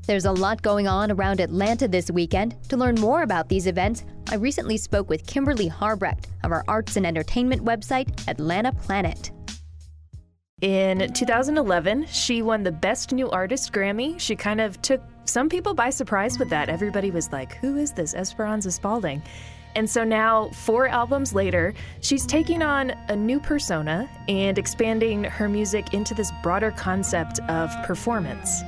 There's a lot going on around Atlanta this weekend. To learn more about these events, I recently spoke with Kimberly Harbrecht of our arts and entertainment website, Atlanta Planet. In 2011, she won the Best New Artist Grammy. She kind of took some people by surprise with that. Everybody was like, who is this Esperanza Spalding? And so now, 4 albums later, she's taking on a new persona and expanding her music into this broader concept of performance.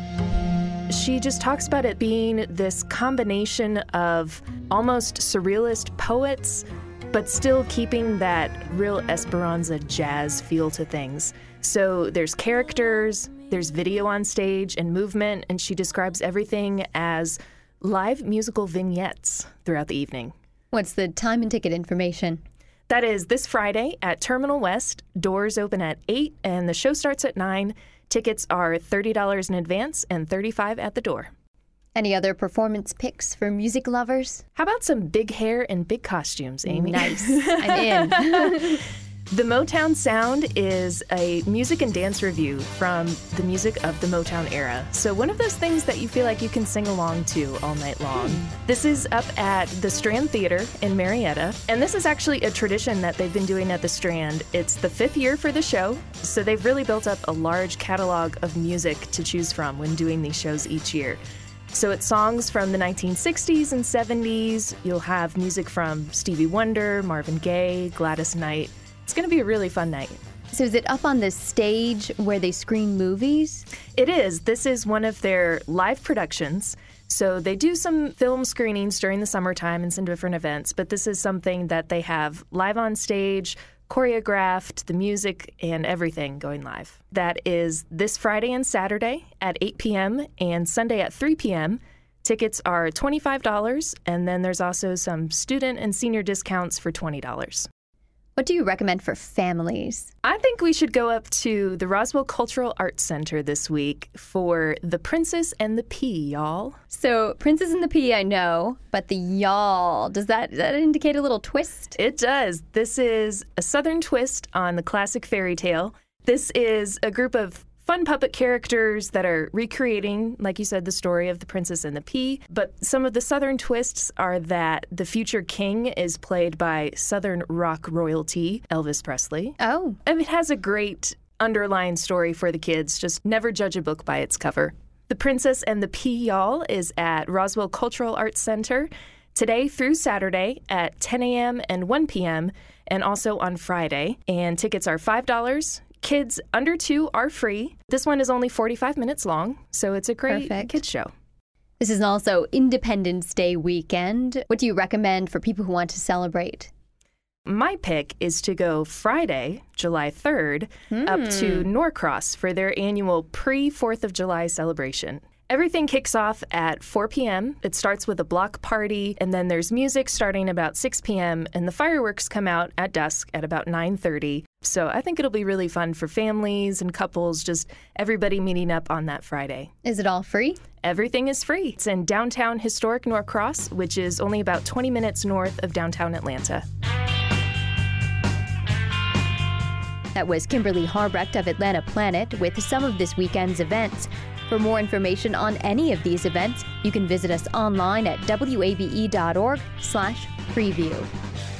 She just talks about it being this combination of almost surrealist poets, but still keeping that real Esperanza jazz feel to things. So there's characters, there's video on stage and movement, and she describes everything as live musical vignettes throughout the evening. What's the time and ticket information? That is this Friday at Terminal West. Doors open at 8 and the show starts at 9. Tickets are $30 in advance and $35 at the door. Any other performance picks for music lovers? How about some big hair and big costumes, Amy? Nice. I'm in. The Motown Sound is a music and dance review from the music of the Motown era. So one of those things that you feel like you can sing along to all night long. This is up at the Strand Theater in Marietta, and this is actually a tradition that they've been doing at the Strand. It's the 5th year for the show, so they've really built up a large catalog of music to choose from when doing these shows each year. So it's songs from the 1960s and 70s. You'll have music from Stevie Wonder, Marvin Gaye, Gladys Knight. It's going to be a really fun night. So is it up on the stage where they screen movies? It is. This is one of their live productions. So they do some film screenings during the summertime and some different events, but this is something that they have live on stage, choreographed, the music and everything going live. That is this Friday and Saturday at 8 p.m. and Sunday at 3 p.m. Tickets are $25, and then there's also some student and senior discounts for $20. What do you recommend for families? I think we should go up to the Roswell Cultural Arts Center this week for The Princess and the Pea, y'all. So, Princess and the Pea, I know, but the y'all, does that indicate a little twist? It does. This is a Southern twist on the classic fairy tale. This is a group of fun puppet characters that are recreating, like you said, the story of The Princess and the Pea. But some of the Southern twists are that the future king is played by Southern rock royalty, Elvis Presley. Oh. And it has a great underlying story for the kids. Just never judge a book by its cover. The Princess and the Pea, y'all, is at Roswell Cultural Arts Center today through Saturday at 10 a.m. and 1 p.m. and also on Friday. And tickets are $5. Kids under 2 are free. This one is only 45 minutes long, so it's a great kids show. This is also Independence Day weekend. What do you recommend for people who want to celebrate? My pick is to go Friday, July 3rd, up to Norcross for their annual pre-4th of July celebration. Everything kicks off at 4 p.m. It starts with a block party, and then there's music starting about 6 p.m., and the fireworks come out at dusk at about 9:30. So I think it'll be really fun for families and couples, just everybody meeting up on that Friday. Is it all free? Everything is free. It's in downtown historic Norcross, which is only about 20 minutes north of downtown Atlanta. That was Kimberly Harbrecht of Atlanta Planet with some of this weekend's events. For more information on any of these events, you can visit us online at wabe.org/preview.